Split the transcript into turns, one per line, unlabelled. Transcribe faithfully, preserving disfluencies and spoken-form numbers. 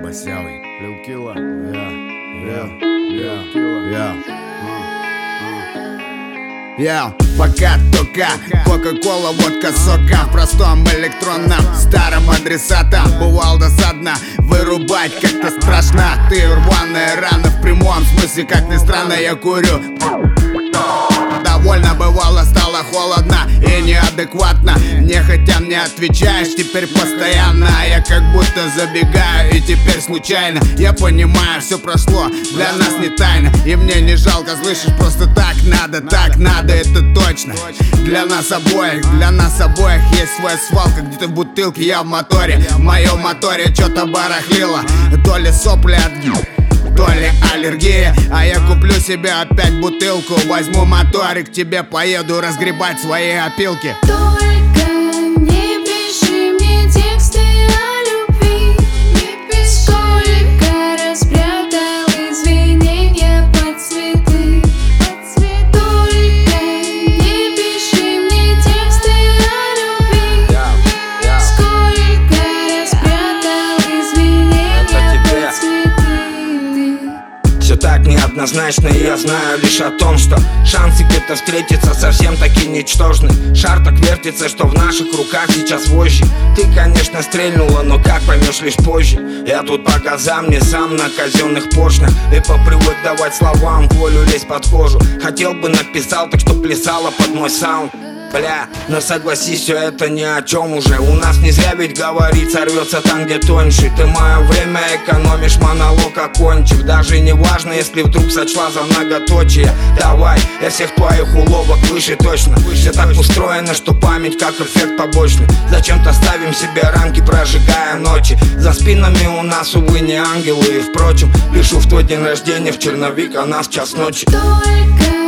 Масяви, Lil Killa, yeah, yeah, yeah, Killa, yeah. Я пока только Кока-кола, водка, сока в простом электронном старом адресатом. Бывал досадно вырубать, как-то страшно. Ты рваная рана в прямом смысле, как ни странно, я курю. Довольно бывало, стало холодно и неадекватно. Нехотя мне отвечаешь теперь постоянно. Я как будто забегаю и теперь случайно. Я понимаю, все прошло, для нас не тайна. И мне не жалко, слышишь, просто так надо, так надо, это точно. Для нас обоих, для нас обоих есть своя свалка. Где-то в бутылке, я в моторе. В моем моторе что-то барахлило. То ли сопли от... то ли аллергия. А я куплю себе опять бутылку. Возьму моторик, к тебе поеду разгребать свои опилки.
Только не пиши мне тексты о любви. Сколько раз прятал извинения под цветы. Только не пиши мне тексты о любви. Сколько раз прятал извинения под цветы.
Все так неоднозначно, и я знаю лишь о том, что шансы где-то встретиться совсем таки ничтожны. Шар так вертится, что в наших руках сейчас вожжи. Ты, конечно, стрельнула, но как поймешь лишь позже. Я тут по газам, не сам на казенных поршнях. И попривык давать словам волю лезть под кожу. Хотел бы написал, так что плясала под мой саунд. Бля, но согласись, все это ни о чем уже. У нас не зря ведь говорится, рвется там, где тоньше. Ты мое время экономишь, монолог окончив. Даже не важно, если вдруг сочла за многоточие. Давай, я всех твоих уловок выше точно. Все так устроено, что память как эффект побочный. Зачем-то ставим себе рамки, прожигая ночи. За спинами у нас, увы, не ангелы. И впрочем, пишу в твой день рождения в черновик, а нас час ночи.
Только